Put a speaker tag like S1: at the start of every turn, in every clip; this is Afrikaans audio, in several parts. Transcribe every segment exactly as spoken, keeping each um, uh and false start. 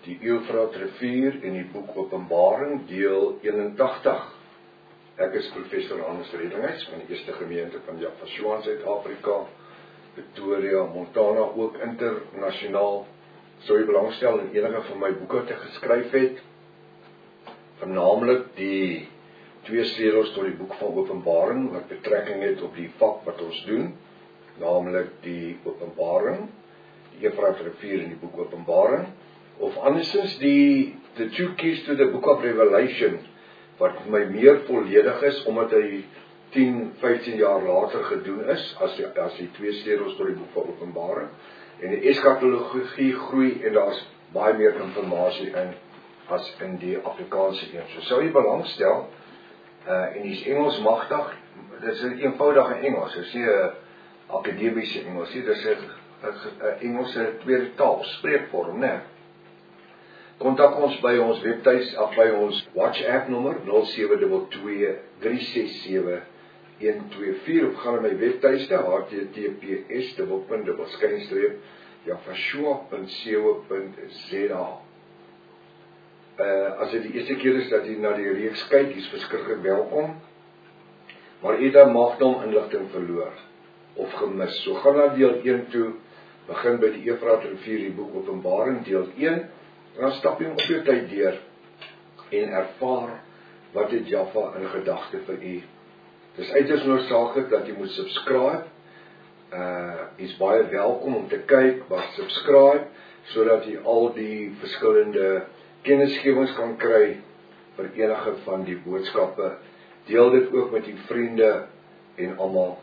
S1: die Eufraat rivier en die boek Openbaring, deel eenentachtig. Ek is professor Hannes Reddinghuis van die eerste gemeente van Javashua in Suid-Afrika, Pretoria, Montana, ook internasionaal. Sou jy belangstel in enige van my boeke wat ek geskryf het, vernaamlik die twee sleutels tot die boek van Openbaring, wat betrekking het op die vak wat ons doen, naamlik die Openbaring, die Eufraat rivier en die boek Openbaring, of andersins die The Two Keys to the Book of Revelation, wat my meer volledig is, omdat hy tien, vyftien jaar later gedoen is, as die, as die twee sleutels tot die boek van Openbaring, en die eskatologie groei, en daar is baie meer informasie in, as in die Afrikaanse een. So sou jy belangstel, uh, en die is Engels magtig, dit is een eenvoudige Engels, dit is nie een akademiese Engels, dit is een Engelse tweede taal, spreekvorm, ne? Kontak ons by ons webtuis, af by ons WhatsApp nommer, nul sewe twee twee, drie ses sewe, een twee vier, of gaan na my webtuiste, h t t p s dubbelpunt dubbel skynstreep javashua punt co punt z a. Uh, as dit die eerste keer is dat jy na die reeks kyk, jy is verskriklik welkom, maar jy dan mag dan inligting verloor, of gemis. So gaan na deel een toe, begin by die Eufraat rivier, die boek Openbaring, deel een, en dan stap jy op jou tyd deur, en ervaar, wat het Jaffa in gedagte vir u. Dis uiters noodsaaklik dat jy moet subscribe, uh, jy is baie welkom om te kyk, maar subscribe, sodat jy al die verskillende kennisgewings kan kry, vir enige van die boodskappe. Deel dit ook met die vriende, en almal.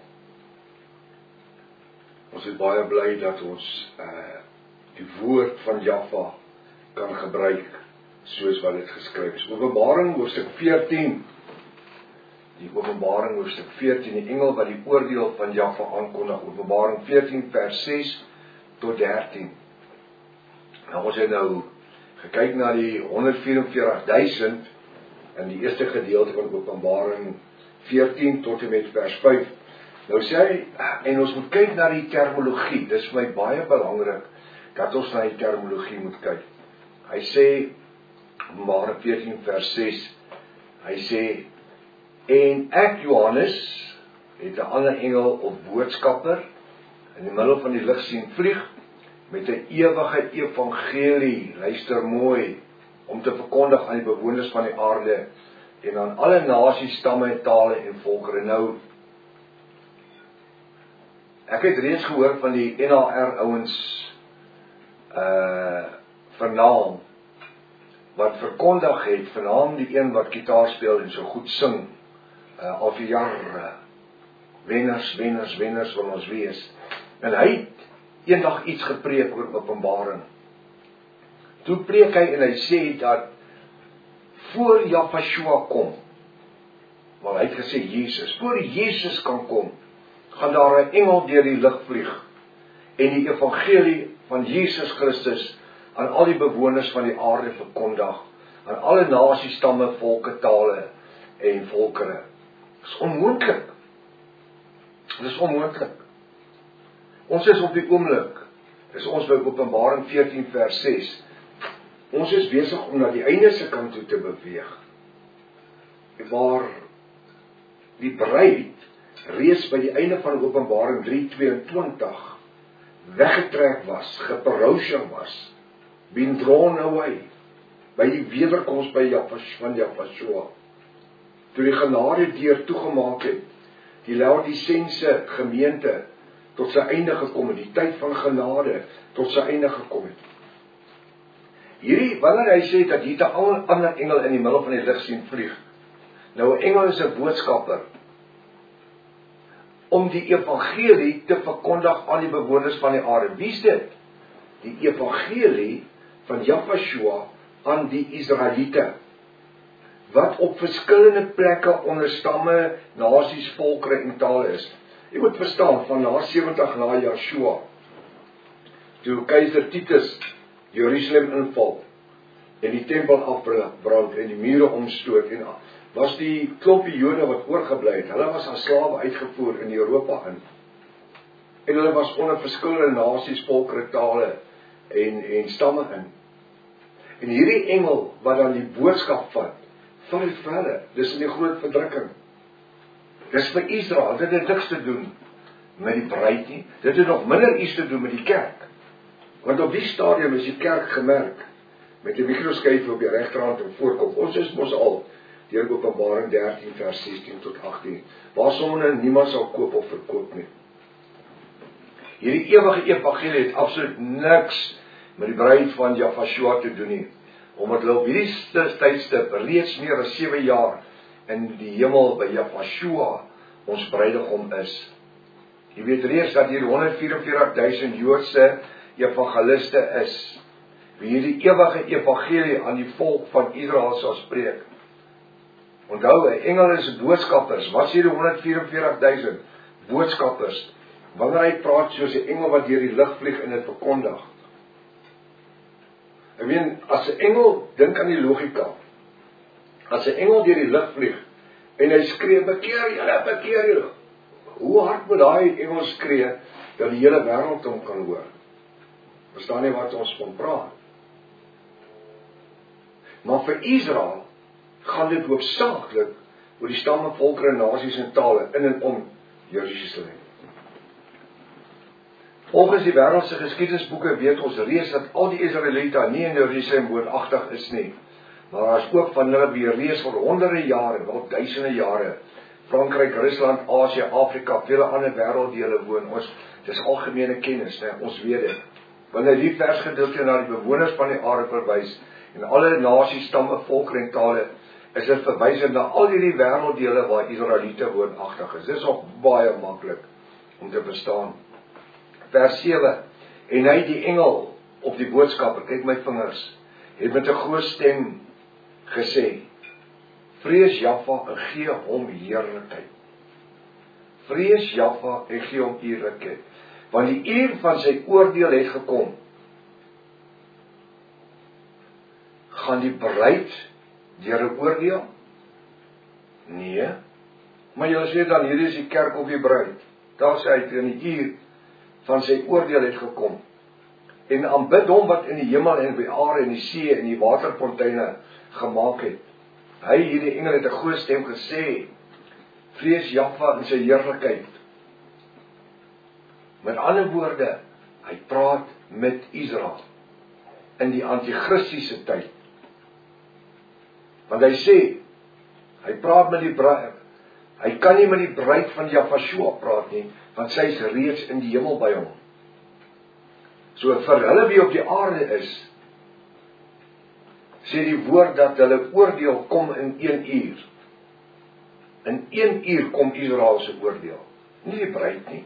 S1: Ons is baie bly dat ons uh, die woord van Jaffa kan gebruik, soos wat dit geskryf is. Openbaring hoofstuk veertien, die Openbaring hoofstuk veertien, die engel wat die oordeel van Jaffa aankondig, Openbaring veertien vers ses tot dertien. Nou ons het nou gekyk na die honderd vyf en veertig duisend, in die eerste gedeelte van Openbaring veertien tot en met vers vyf. Nou sê hy, en ons moet kyk na die terminologie, dis vir my baie belangrik, dat ons na die terminologie moet kyk. Hy sê, Openbaring veertien vers ses, hy sê, en ek, Johannes, het 'n ander engel of boodskapper, in die middel van die lig sien vlieg, met 'n ewige evangelie, luister mooi, om te verkondig aan die bewoners van die aarde, en aan alle nasies, stamme, tale en volkere. Nou, ek het reeds gehoor van die N H R ouens, uh, vernaam, wat verkondig het, vernaam die een wat gitaar speel en so goed sing, uh, al vir jare, wenners, wenners, wenners wil ons wees, en hy het eendag iets gepreek oor Openbaring. Toe preek hy en hy sê dat, voor Javashua kom, want hy het gesê Jesus, voor Jesus kan kom, gaan daar 'n engel deur die lug vlieg, en die evangelie van Jesus Christus, aan al die bewoners van die aarde verkondig, aan alle nasies, stamme, volke, tale en volkere. Dit is onmoontlik. Dit is onmoontlik. Ons is op die oomblik, is ons by Openbaring veertien vers ses, ons is besig om na die einde se kant toe te beweeg, waar die bruid reeds by die einde van Openbaring drie tweeëntwintig weggetrek was, geparousia was, been drawn away, by die wederkoms by Javashua, van Javashua, toe die genade deur toegemaak het, die Laodicense gemeente tot sy einde gekom het, die tyd van genade tot sy einde gekom het. Hierdie, wanneer hy sê dat hier 'n ander engel in die middel van die lig sien vlieg, nou 'n engel is 'n boodskapper, om die evangelie te verkondig aan die bewoners van die aarde. Wie is dit? Die evangelie van Javashua aan die Israeliete, wat op verskillende plekke onder stamme, nasies, volkere en tale is. Jy moet verstaan, van na sewentig na Joshua, toe keiser Titus Jerusalem inval, en die tempel afbrand, en die mure omstoot, en was die klompie Jode wat oorgebly het, hulle was as slawe uitgevoer in Europa in, en hulle was onder verskillende nasies, volkere, tale en, en stamme in. En hierdie engel wat dan die boodskap vat, vat dit vir hulle. Dis in die groot verdrukking. Dis vir Israel, dit het niks te doen met die bruid nie. Dit het nog minder iets te doen met die kerk. Want op die stadium is die kerk gemerk, met die mikroskyf op die regterhand en voorkop. Ons is mos al, deur Openbaring dertien vers sestien tot agttien, waar sommer niemand sal koop of verkoop nie. Hierdie ewige evangelie het absoluut niks met die bruid van Jahshua te doen nie, omdat hulle op hierdie tydstip reeds meer as sewe jaar in die hemel by Jahshua ons bruidegom is. Jy weet reeds dat hier honderd vyf en veertig duisend Joodse evangeliste is, wie hierdie ewige evangelie aan die volk van Israel sal spreek. Onthou, engele is boodskappers. Wat is hierdie honderd vyf en veertig duisend boodskappers? Wanneer hy praat soos 'n engel wat deur die lug vlieg en dit verkondig. Ek meen, as 'n engel, dink aan die logika. As 'n engel deur die lug vlieg en hy skree, bekeer julle, bekeer julle. Hoe hard moet daai engel skree dat die hele wêreld hom kan hoor? Verstaan nie wat ons van praat. Maar vir Israel gaan dit hoofsaaklik oor die stamme, volkere, nasies en tale in en om Jerusalem. Volgens die wêreldse geskiedenisboeke weet ons reeds dat al die Israeliete nie in Jerusalem woonagtig is nie, maar daar is ook van hulle wie reeds vir honderde jare, wel duisende jare, Frankryk, Rusland, Asië, Afrika, vele ander wêrelddele woon. Ons, dis algemene kennis, né? Ons weet dit. Wanneer die versgedeelte na die bewoners van die aarde verwys, en alle nasies, stamme, volkere en tale, is dit verwysend na al hierdie wêrelddele waar Israeliete woonagtig is. Dit is ook baie maklik om te verstaan. Vers sewe, en hy die engel op die boodskapper, kyk my vingers, het met 'n groot stem gesê, vrees Jahwe en gee hom heerlikheid. Vrees Jahwe en gee hom heerlikheid, want die uur van sy oordeel het gekom. Gaan die bruid deur 'n oordeel? Nee. Maar jy sê dan, hierdie is die kerk of die bruid. Daar sê hy, in die uur van sy oordeel het gekom. En aanbid hom wat in die hemel en by aarde en die see en die waterfonteine gemaak het. Hy, hierdie engel, het 'n groot stem gesê, vrees Jahwe in sy heerlikheid. Met ander woorde, hy praat met Israel in die antichristiese tyd. Want hy sê, hy praat met die bruid, hy kan nie met die bruid van Jahshua praat nie, want sy is reeds in die hemel by hom. So vir hulle wie op die aarde is, sê die woord dat hulle oordeel kom in een uur. In een uur kom Israel se oordeel, nie die bruid nie.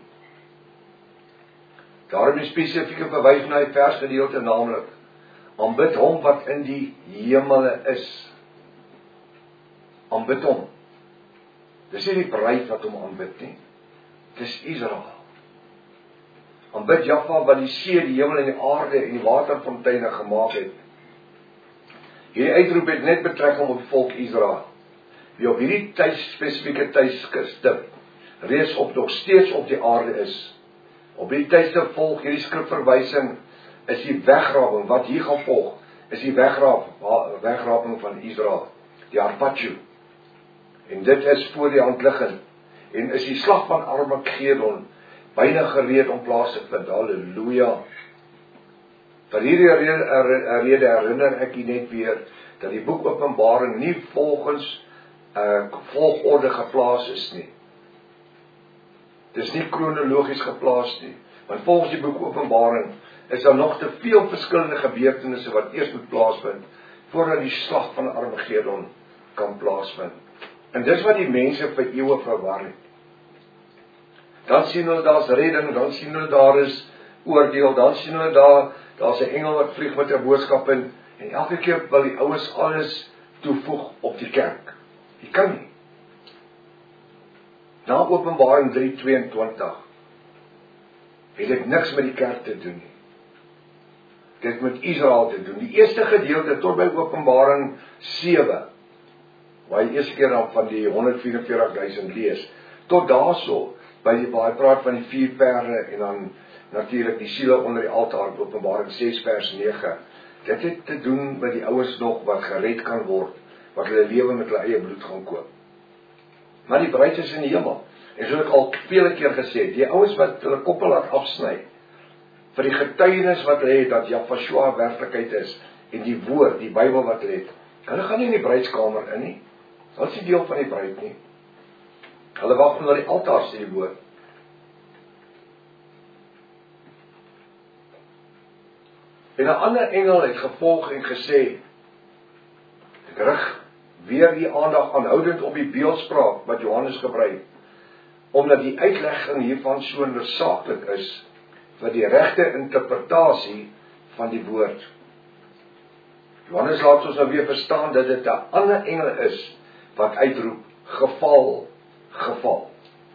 S1: Daarom is spesifieke verwys na die versgedeelte, naamlik, aanbid hom wat in die hemele is. Aanbid hom. Dis nie die bruid wat hom aanbid nie. Dis Israel. Aanbid Jahwe wat die see, die hemel en die aarde en die waterfonteine gemaak het. Hierdie uitroep het net betrekking op die volk Israel, wie op hierdie tyd, spesifieke tydstip reeds op nog steeds op die aarde is. Op hierdie tydstip volg hierdie skrifverwysing is die wegraping, wat hier gaan volg, is die wegrap, wegraping van Israel, die Arpachu. En dit is voor die hand liggend, en is die slag van Armagedon byna gereed om plaas te vind. Halleluja. Vir hierdie rede herinner ek u net weer, dat die boek Openbaring nie volgens uh, volgorde geplaas is nie. Dit is nie kronologies geplaas nie, want volgens die boek Openbaring is daar nog te veel verskillende gebeurtenisse wat eers moet plaasvind, voordat die slag van Armagedon kan plaasvind. En dis wat die mense vir eeue verwar het. Dan sien hulle daar is redding, dan sien hulle daar is oordeel, dan sien hulle daar, daar is 'n engel wat vlieg met 'n boodskap in, en elke keer wil die oues alles toevoeg op die kerk. Jy kan nie. Na Openbaring drie tweeëntwintig het dit niks met die kerk te doen nie. Dit het met Israel te doen. Die eerste gedeelte tot by Openbaring sewe, waar jy eerste keer dan van die honderd vyf en veertig duisend lees, tot daarso, by die, waar hy praat van die vier perde, en dan natuurlik die siele onder die altaar, Openbaring ses vers nege, Dit het te doen met die ouens nog wat gered kan word, wat hulle lewe met hulle eie bloed gaan koop. Maar die bruid is in die hemel. En so het ek al vele keer gesê, die ouens wat hulle koppe laat afsny, vir die getuienis wat hulle het, dat Yahshua werklikheid is, en die woord, die Bybel wat hulle het, hulle gaan nie in die bruidskamer in nie. Hulle is nie deel van die bruid nie. Hulle wag onder die altaar, sê die woord. En 'n ander engel het gevolg en gesê, ek rig weer die aandag aanhoudend op die beeldspraak wat Johannes gebruik, omdat die uitlegging hiervan so noodsaaklik is vir die regte interpretasie van die woord. Johannes laat ons nou weer verstaan dat dit 'n ander engel is wat uitroep, geval, geval.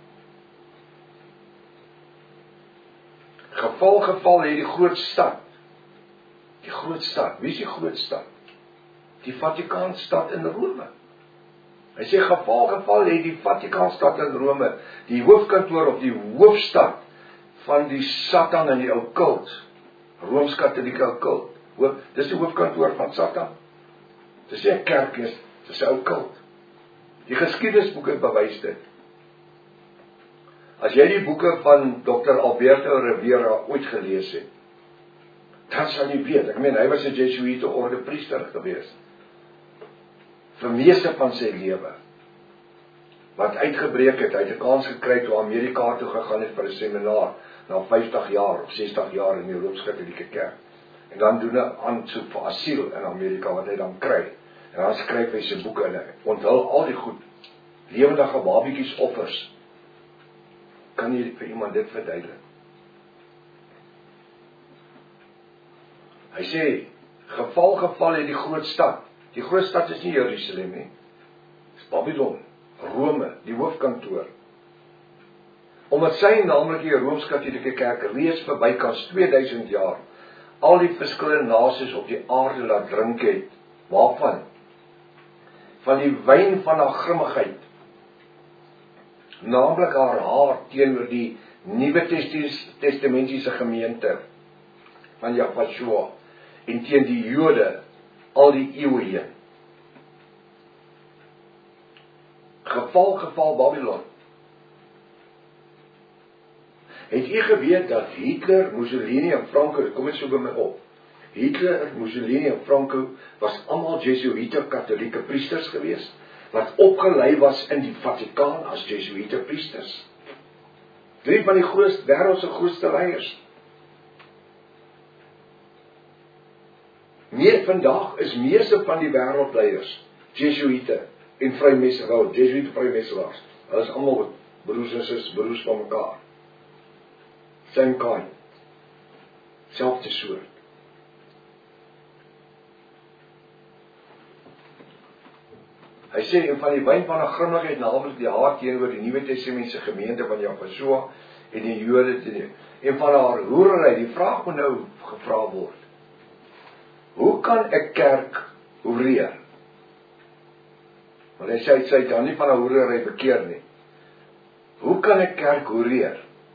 S1: Geval, geval het die groot stad. Die groot stad, wie is die groot stad? Die Vatikaanstad in Rome. Hy sê geval, geval het die Vatikaanstad in Rome, die hoofkantoor of die hoofstad van die Satan in die okkult, Rooms-Katholieke okkult. Dis die hoofkantoor van Satan. Dis nie 'n kerk is, dis 'n okkult. Die geskiedenisboeke bewys dit. As jy die boeke van dokter Alberto Rivera ooit gelees het, dan sal jy weet, ek meen, hy was 'n Jesuïte orde priester gewees. Vir meeste van sy lewe, wat uitgebreek het, hy het 'n kans gekry toe Amerika toe gegaan het vir 'n seminar, na vyftig jaar of sestig jaar in die Rooms-Katholieke kerk. En dan doen 'n aansoek vir asiel in Amerika, wat hy dan kry. En dan skryf hy sy boeke in, hy onthul al die goed, lewendige babietjies offers. Kan jy vir iemand dit verduidelik? Hy sê, geval, geval het die groot stad. Die groot stad is nie Jerusalem nie. Dis Babylon, Rome, die hoofkantoor. Omdat sy naamlik die Rooms-Katholieke kerk reeds vir bykans tweeduisend jaar al die verskillende nasies op die aarde laat drink het. Waarvan? Van die wyn van haar grimmigheid. Naamlik haar haar teenoor die Nuwe Testamentiese gemeente van Yahshua en teen die Jode al die eeue heen. Geval, geval Babylon. Het jy geweet dat Hitler, Mussolini en Franco, kom dit so by my op, Hitler, Mussolini en Franco was almal Jesuïte Katholieke priesters gewees, wat opgelei was in die Vatikaan as Jesuïte priesters. Drie van die grootste, wêreld se grootste leiers. Meer vandag is meeste van die wêreldleiers Jesuïte en vrymeselaars, Jesuïte vrymeselaars. Hulle is almal broers en susters, broers van mekaar. Same kind. Selfde soort. Hy sê, en van die wyn van 'n grimmigheid, naamlik die haat teenoor die Nuwe Testamentiese gemeente van Yahshua en die Jode teenoor. En van haar hoerery, die vraag moet nou gevra word. Hoe kan 'n kerk hoereer? Want hy sê, sy het dan nie van 'n hoerery bekeer nie. Hoe kan 'n kerk hoereer?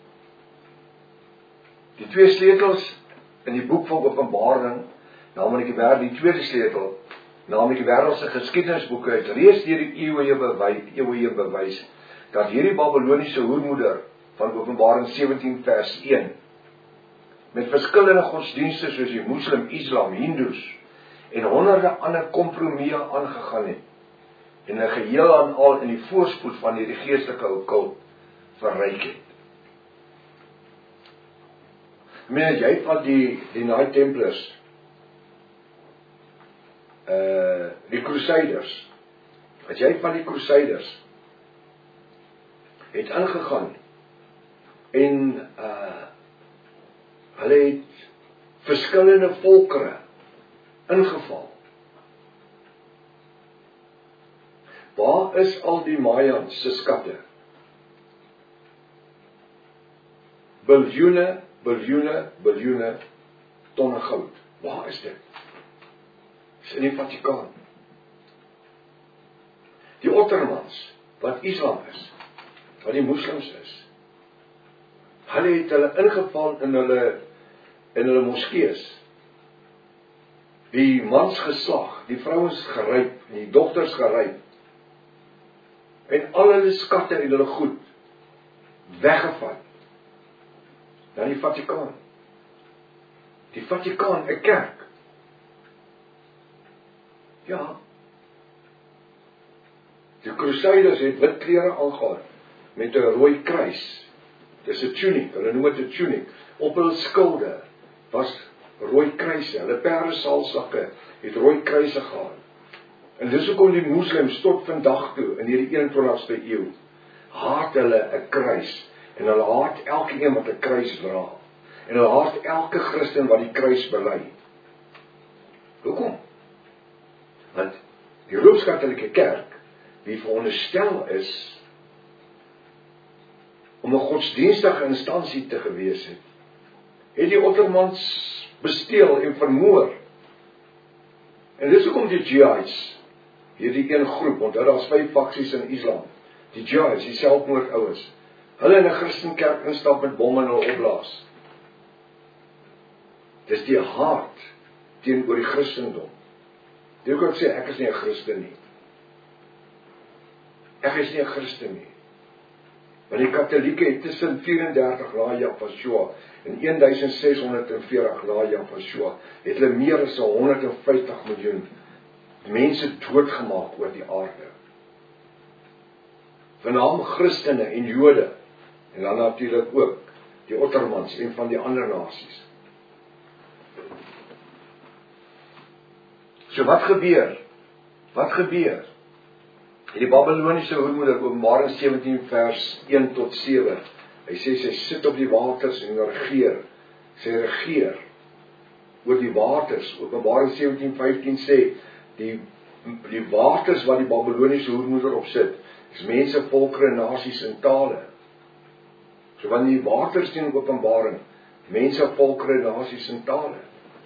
S1: Die twee sleutels in die boek van Openbaring, naamlik die wêreld, die tweede sleutel, naamlik die wêreldse geskiedenisboeke, het reeds deur die eeue bewys, eeue bewys dat hierdie Babiloniese hoermoeder van Openbaring sewentien vers een met verskillende godsdienste soos die Moslim, Islam, Hindoes en honderde ander kompromieë aangegaan het en 'n geheel en al in die voorspoed van hierdie geestelike okkult verryk het. Ek meen, jy van die, die Knight Templars, uh, die Crusaders, as jy van die Crusaders het ingegaan en uh, hulle het verskillende volkere ingeval. Waar is al die Mayans se skatte? Biljoene, biljoene, biljoene tonne goud. Waar is dit? Dis in die Vatikaan. Die Ottomans, wat Islam is, wat die moslims is, hulle het hulle ingeval in hulle in hulle moskees die mansgeslag, die vrouens geryp, en die dogters geryp, en al hulle skatte en hulle goed, weggevat, na die Vatikaan. Die Vatikaan, 'n kerk. Ja. Die Crusaders het wit klere aangehad, met 'n rooi kruis. Dis 'n tunic, hulle noem dit 'n tunic. Op hul skilde was rooi kruise, hulle perdesalsakke het rooi kruise gehad. En dis hoekom die moslems tot vandag toe, in hierdie eenentwintigste eeu, haat hulle 'n kruis, en hulle haat elke een wat 'n kruis dra, en hulle haat elke Christen wat die kruis bely. Hoekom? Want die Rooms-Katolieke Kerk, wie veronderstel is om 'n godsdienstige instansie te gewees het, het die Ottomans besteel en vermoor. En dis hoekom die Jihadi's, hierdie een groep, onthou daar's vyf faksies in Islam, die Jihadi's, die selfmoordouers, hulle in 'n Christenkerk instap met bomme en hulle opblaas. Dis die haat teenoor die Christendom. Jy kan sê, ek is nie 'n Christen nie. Ek is nie 'n Christen nie. Want die Katolieke het tussen vyf en dertig na Jahweh en sixteen forty na Jahweh, het hulle meer as honderd en vyftig miljoen mense doodgemaak oor die aarde. Veral Christene en Jode, en dan natuurlik ook die Ottomans en van die ander nasies. So wat gebeur? Wat gebeur? Die Babyloniese hoermoeder, Openbaring sewentien vers een tot sewe, hy sê, sy sit op die waters en regeer, sy regeer oor die waters. Openbaring sewentien vyftien sê, die, die waters wat die Babyloniese hoermoeder opsit, is mense, volkere, nasies en tale. So wanneer die waters teen Openbaring, mense, volkere, nasies en tale.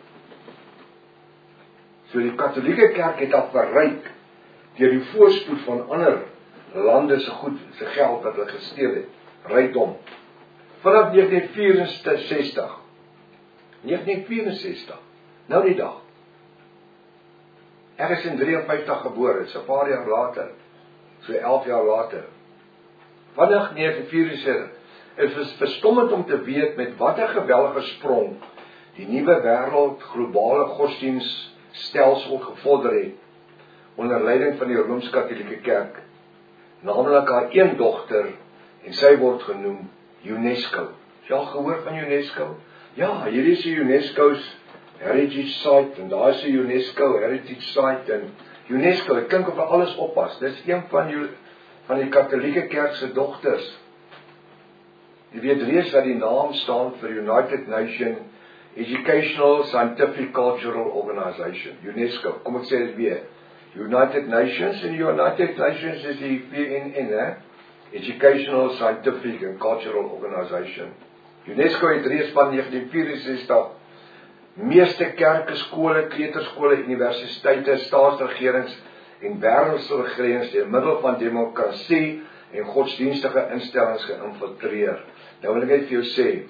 S1: So die Katolieke Kerk het dat bereik, deur die voorspoed van ander lande se goed, se geld wat hulle gesteel het, rykdom. Vanaf negentien vierensestig, negentien vierensestig, nou die dag. Ek is in drieënvyftig gebore, so 'n paar jaar later, so elf jaar later. Vanaf negentien vierensestig, is het verstommend om te weet met wat 'n geweldige sprong die nuwe wêreld globale godsdienststelsel gevorder het, onder leiding van die Rooms-Katolieke Kerk, naamlik haar een dogter, en sy word genoem UNESCO. Jy al gehoor van UNESCO? Ja, hierdie is die UNESCO's Heritage Site, en daar is die UNESCO Heritage Site, en UNESCO, ek klink of hy alles oppas, dit is een van die, van die Katolieke Kerk se dogters. Jy weet reeds dat die naam staan vir United Nations Educational, Scientific, Cultural Organization, UNESCO, kom ek sê dit weer, United Nations, en United Nations is die V N N, hè? Educational, Scientific and Cultural Organization. UNESCO het reeds van negentien vierensestig meeste kerke, skole, kleuterskole, universiteite, staatsregerings en wêreldregerings deur middel van demokrasie en godsdienstige instellings geïnfiltreer. Nou wil ek net vir jou sê,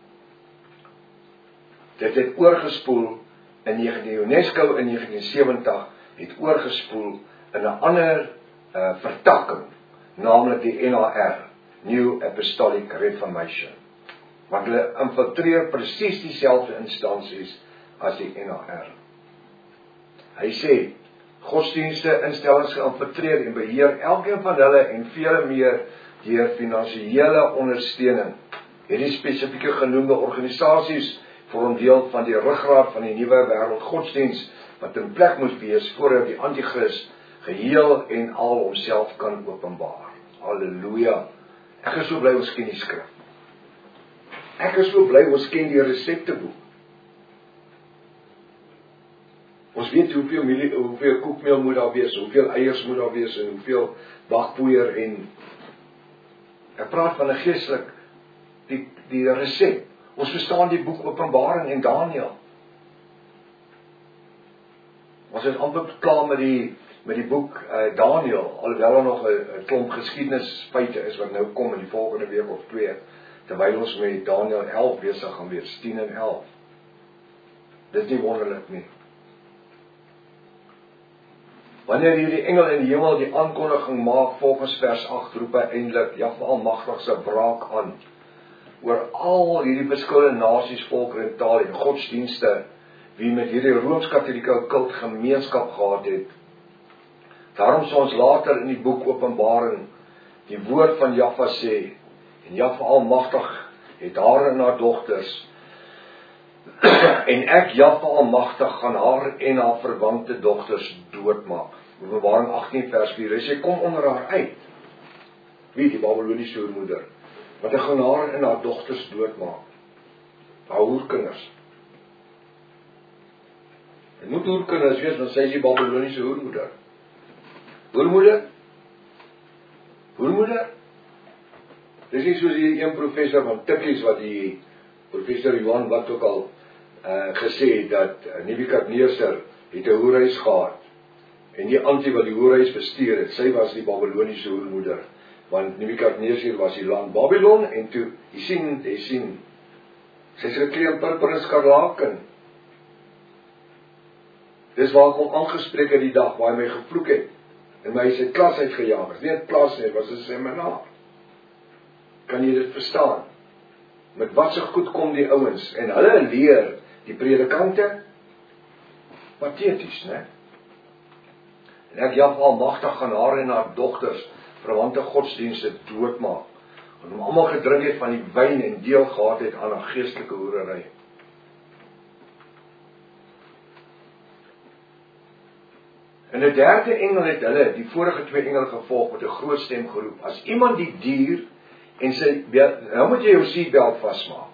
S1: dit het oorgespoel in negentien UNESCO in negentien sewentig het oorgespoel in 'n ander uh, vertakking, naamlik die N A R, New Apostolic Reformation. Want hulle infiltreer presies dieselfde instansies as die N A R. Hy sê, godsdienste instellings geïnfiltreer en beheer elkeen van hulle en vele meer deur finansiële ondersteuning. Hierdie spesifieke genoemde organisasies vorm deel van die ruggraat van die nuwe wêreld godsdiens wat in plek moet wees voordat die anti-kris geheel en al homself kan openbaar. Halleluja. Ek is so bly ons ken die skrif. Ek is so bly ons ken die resepteboek. Ons weet hoeveel, milie, hoeveel koekmeel moet daar wees, hoeveel eiers moet daar wees en hoeveel bakpoeier en ek praat van 'n geestelik die, die resep. Ons verstaan die boek Openbaring en Daniël. Ons is amper klaar met die met die boek uh, Daniël, alhoewel er nog 'n klomp geskiedenisfeite is wat nou kom in die volgende week of twee, terwyl ons met Daniël elf besig gaan wees, tien en elf. Dit is nie wonderlik nie. Wanneer hierdie engel in die hemel die aankondiging maak, volgens vers agt roep hy eintlik Jahwe Almagtig se wraak aan oor al hierdie verskillende nasies, volke en tale en godsdienste wie met hierdie Rooms-Katolieke kult gemeenskap gehad het. Daarom sal ons later in die boek Openbaring die woord van Jahwe sê, en Jahwe Almagtig het haar en haar dogters, en ek Jahwe Almagtig gaan haar en haar verwante dogters doodmaak. Openbaring agttien vers vier, hy sê, kom onder haar uit. Wie? Die Babyloniese hoermoeder. Want hy gaan haar en haar dogters doodmaak. Haar hoerkinders. Hy moet hoerkinders wees, want sy is die Babyloniese hoermoeder. Hoermoeder? Hoermoeder? Dis nie soos die een professor van Tikkies, wat die professor Johan wat ook al uh, gesê het, dat uh, Nebukadneser het 'n hoerhuis gehad, en die antie wat die hoerhuis bestuur het, sy was die Babyloniese hoermoeder, want Nebukadneser was die land Babylon, en toe, jy sien, jy sien, sy is geklee in purper en skarlaken. Dis waar ek hom aangespreek het die dag, waar hy my gevloek het, en my is uit klas uitgejaag, is nie het klas nie, was 'n seminar. Kan jy dit verstaan? Met wat so goed kom die ouens, en hulle leer die predikante pateties, né? En ek Jahwe Almagtig gaan haar en haar dogters verwante godsdienste doodmaak, want hom almal gedrink het van die wyn en deel gehad het aan 'n geestelike hoerery. En die derde engel het hulle, die vorige twee engele gevolg, met 'n groot stem geroep, as iemand die dier en sy, nou moet jy jou seatbelt vasmaak.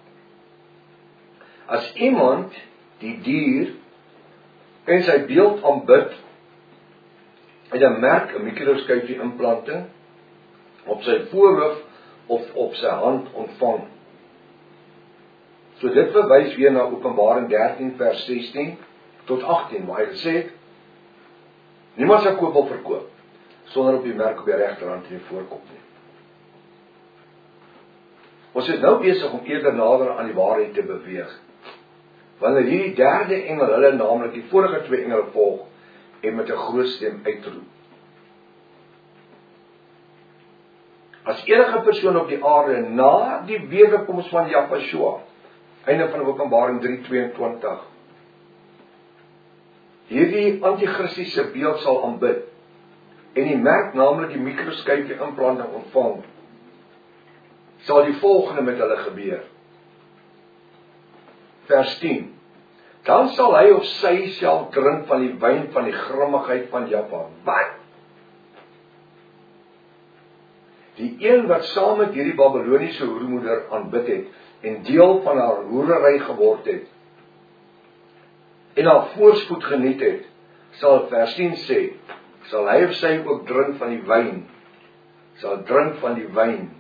S1: As iemand die dier en sy beeld aanbid, en 'n merk, 'n mikroskyfie implanting, op sy voorhoof of op sy hand ontvang. So dit verwys weer na Openbaring dertien vers sestien tot agttien, waar hy gesê het, niemand sal koop of verkoop, sonder op die merk op die regterhand en die voorkop nie. Ons is nou besig om eerder nader aan die waarheid te beweeg, wanneer hierdie derde engel, hulle naamlik die vorige twee engele volg, en met 'n groot stem uitroep. As enige persoon op die aarde, na die wederkoms van Jahwe, einde van Openbaring drie tweeëntwintig, hierdie antichristiese beeld sal aanbid, en die merk, naamlik die mikroskyfie implanting ontvang, sal die volgende met hulle gebeur. Vers tien. Dan sal hy of sy self drink van die wyn van die grimmigheid van Jahwe. Wat? Die een wat saam met hierdie Babyloniese hoermoeder aanbid het, en deel van haar hoerery geword het, en haar voorspoed geniet het, sal vers tien sê, sal hy of sy ook drink van die wyn, sal drink van die wyn,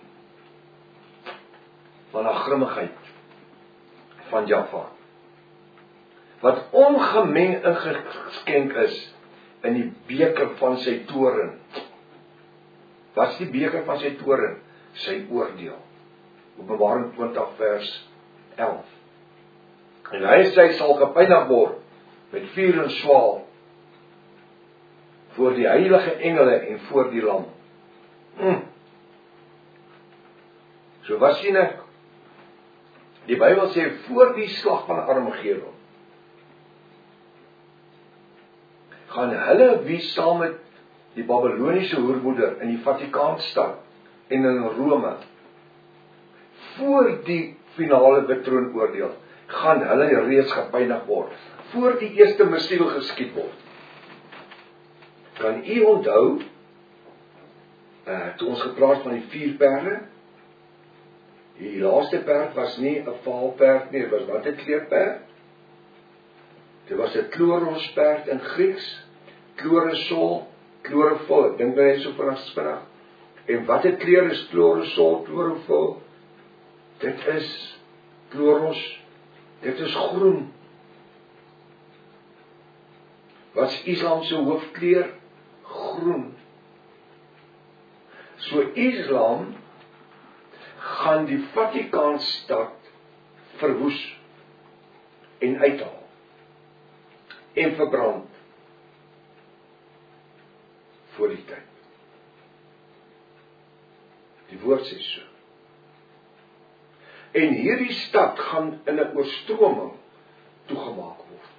S1: van haar grimmigheid, van Jahwe, wat ongemeng ingeskenk is, in die beker van sy toren. Wat is die beker van sy toren? Sy oordeel. Openbaring twintig vers elf. En hy sê, sal gepynig word, met vuur en swaal, voor die heilige engele en voor die lam. Hmm. So wat sien ek? Die Bybel sê, voor die slag van Armageddon, gaan hulle wie saam met die Babyloniese hoermoeder in die Vatikaanstad en in Rome, voor die finale betroonoordeel, gaan hulle reeds gepynig word, voor die eerste missiel geskiet word. Kan u onthou, uh, toe ons gepraat van die vier perde, die laaste perd was nie 'n vaalperd nie, dit was wat 'n kleurperd? Dit was 'n chloros-perd in Grieks, chlorisol, chlorophol, ek dink jy so vinnig spinnig. En wat 'n kleur is chlorisol, chlorophol? Dit is chloros, dit is groen. Wat is Islam se hoofkleur? Groen. So Islam gaan die Vatikaanstad verwoes en uithaal en verbrand. voor die tyd. Die woord sê so. En hierdie stad gaan in 'n oorstroming toegemaak word.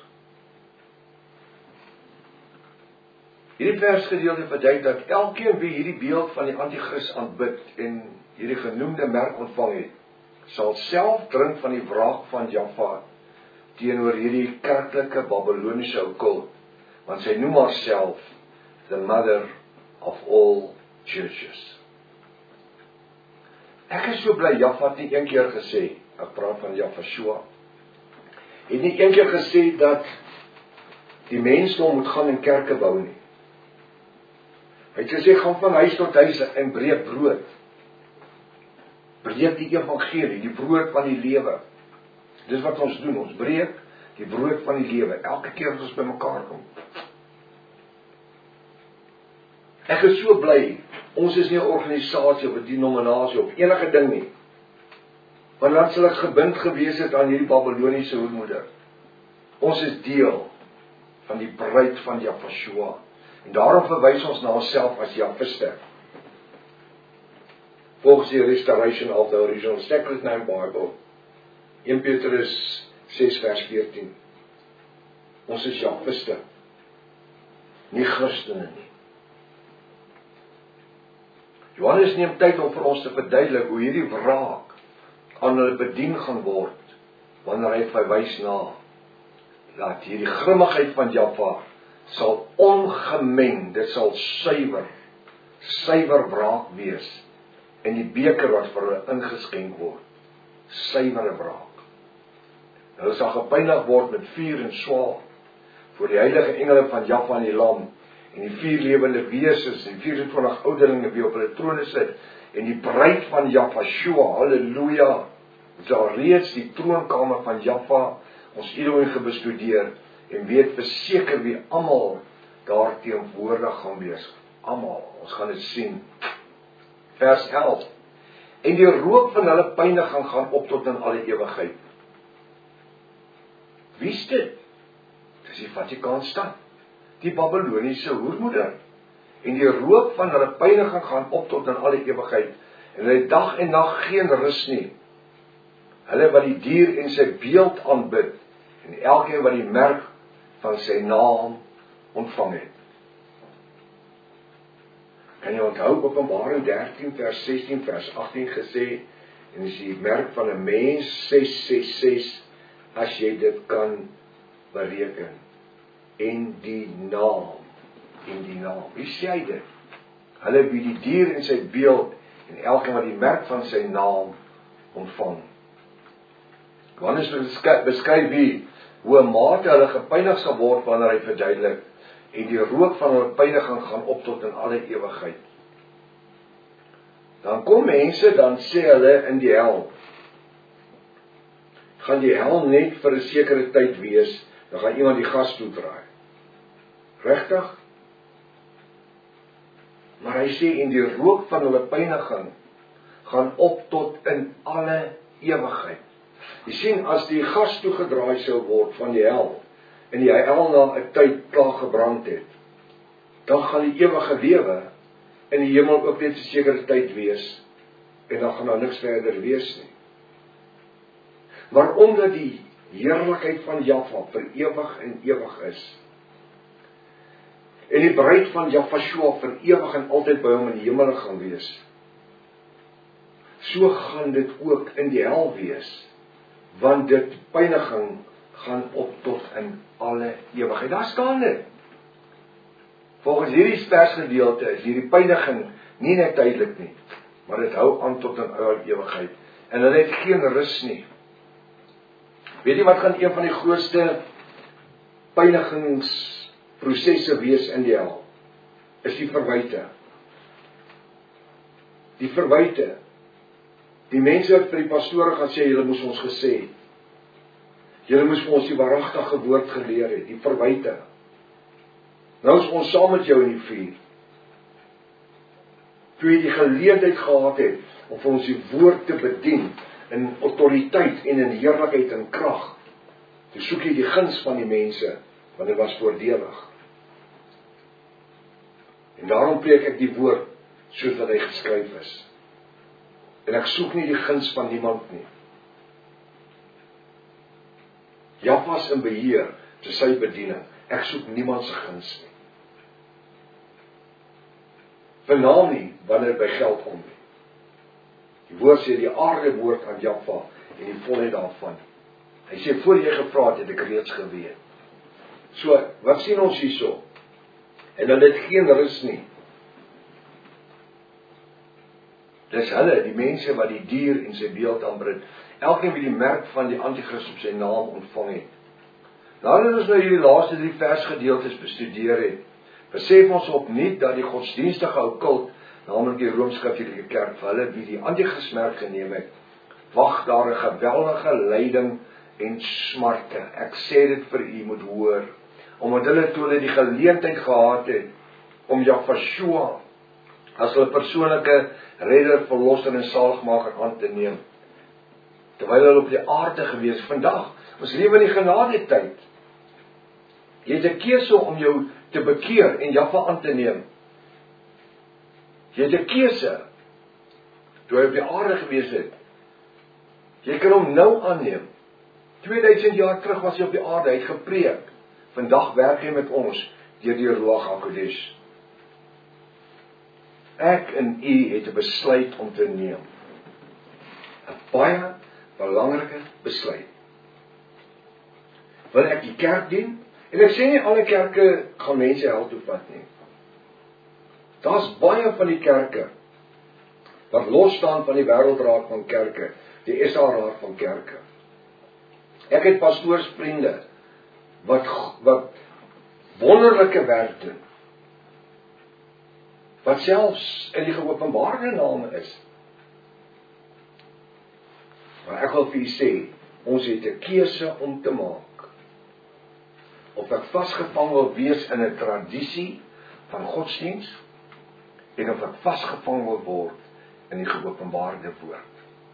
S1: Hierdie versgedeelte verduidelik dat elkeen wie hierdie beeld van die anti-kris aanbid en hierdie genoemde merk ontvang het, sal self drink van die wraak van Jaffa teenoor hierdie kerklike Babyloniese okkult, want sy noem haarself the mother of all churches. Ek is so bly Jaffa het nie een keer gesê, ek praat van Jaffa, het nie een keer gesê dat die mensdom moet gaan in kerke bou nie. Hy het gesê, gaan van huis tot huis en breek brood. Breek die evangelie, die brood van die lewe. Dis wat ons doen, ons breek die brood van die lewe, elke keer as ons by mekaar kom. Ek is so bly, ons is nie 'n organisasie of 'n denominasie of enige ding nie. Want dan sal ek gebind gewees het aan hierdie Babyloniese hoedmoeder. Ons is deel van die bruid van Jaffa. En daarom verwys ons na onsself as Jafiste. Volgens die Restoration of the Original Sacred Name Bible, Eerste Petrus ses vers veertien. Ons is Jafiste, nie Christene nie. Johannes neem tyd om vir ons te verduidelik hoe hierdie wraak aan hulle bedien gaan word, wanneer hy verwys na dat hierdie grimmigheid van Jaffa sal ongemeng, dit sal suiwer, suiwer wraak wees, en die beker wat vir hulle ingeskenk word, suiwere wraak. Hulle sal gepynig word met vuur en swaard, voor die heilige engele van Jaffa en die Lam, en die vier lewende wesens, en die vyf-en-twintig ouderlinge wie op hulle trone sit, en die bruid van Jaffa, halleluja, ons al reeds die troonkamer van Jaffa, ons Elohim gebestudeer, en weet verseker wie almal daar teenwoordig gaan wees. Almal, ons gaan dit sien. Vers elf. En die rook van hulle pyniging gaan op tot in alle ewigheid. Wie is dit? Dis die Vatikaanstad, die Babyloniese hoermoeder. En die rook van hulle pyniging gaan op tot in alle ewigheid. En hulle dag en nag geen rus nie. Hulle wat die dier en sy beeld aanbid, en elkeen wat die merk van sy naam ontvang het. Kan jy onthou Openbaring dertien vers sestien vers agttien gesê, en as jy merk van 'n mens ses ses ses, as jy dit kan bereken, en die naam, en die naam, wie sê hy dit? Hulle wie die dier en sy beeld, en elkeen wat die merk van sy naam ontvang. Johannes beskryf wie, hoe 'n mate hulle gepynig sal word wanneer hy verduidelik, en die rook van hulle pyniging gaan op tot in alle ewigheid. Dan kom mense, dan sê hulle in die hel, gaan die hel net vir 'n sekere tyd wees, dan gaan iemand die gas toedraai. Regtig? Maar hy sê, en die rook van hulle pyniging gaan op tot in alle ewigheid. Jy sien, as die gas toegedraai sou word van die hel, en die hel na 'n tyd klaar gebrand het, dan gaan die ewige lewe in die hemel ook net 'n sekere tyd wees, en dan gaan daar niks verder wees nie. Maar omdat die heerlikheid van Jaffa vir ewig en ewig is, en die bruid van Jaffa vir ewig en altyd by hom in die hemel gaan wees, so gaan dit ook in die hel wees, want dit pyniging gaan op tot in alle ewigheid. Daar staan dit. Volgens hierdie versgedeelte is hierdie pyniging nie net tydelik nie, maar dit hou aan tot in alle ewigheid. En hulle het geen rus nie. Weet jy wat gaan een van die grootste pynigingsprosesse wees in die hel? Is die verwyte. Die verwyte. Die mense wat vir die pastore gaan sê, julle moes ons gesê, julle moes vir ons die waaragtige woord geleer het, die verwyte. Nou is ons saam met jou in die vuur. Toe jy die geleentheid gehad het, om vir ons die woord te bedien, in autoriteit en in heerlikheid en krag, toe soek jy die guns van die mense, want dit was voordelig. En daarom preek ek die woord soos wat hy geskryf is. En ek soek nie die guns van niemand nie. Jaffa is in beheer te sy bediening. Ek soek niemand se guns nie. Veral nie wanneer dit by geld kom nie. Die woord sê die aarde behoort aan Jaffa en die volheid daarvan. Hy sê voor jy gevra het, het ek reeds geweet. So, wat sien ons hierso? En dan dit geen rus nie. Dis hulle, die mense wat die dier en sy beeld aanbid. Elkeen wie die merk van die antichrist op sy naam ontvang het. Nadat ons nou hierdie laaste drie versgedeeltes bestudeer het, besef ons opnuut dat die godsdienstige okkult, naamlik die Rooms-Katolieke Kerk, vir hulle wie die antichrist merk geneem het, wag daar 'n geweldige lyding en smarte. Ek sê dit vir u moet hoor, omdat hulle toe hulle die geleentheid gehad het om Jahweh as hulle persoonlike redder, verlosser en saligmaker aan te neem, terwyl hulle op die aarde gewees. Vandag, ons lewe in die genadetyd. Jy het 'n keuse om jou te bekeer en Jahweh aan te neem. Jy het 'n keuse toe hy op die aarde gewees het. Jy kan hom nou aanneem. tweeduisend jaar terug was hy op die aarde, hy het gepreek. Vandag werk hy met ons deur die Ruach HaKodesh. Ek en u het 'n besluit om te neem. 'n Baie belangrike besluit. Wil ek die kerk dien? En ek sê nie alle kerke gaan mense hel toe vat nie. Daar's baie van die kerke wat los staan van die wêreldraad van kerke, die S A Raad van kerke. Ek het pastoorsvriende wat wat wonderlike werk doen. Wat selfs in die geopenbaarde name is. Maar ek wil vir u sê, ons het 'n keuse om te maak. Of ek vasgevang wil wees in 'n tradisie van godsdiens, en of ek vasgevang wil word in die geopenbaarde woord.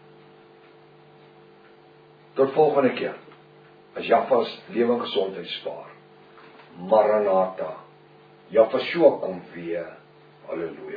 S1: Tot volgende keer, as Jahweh lewe en gesondheid spaar. Maranatha, Jahweh kom weer. Halleluja.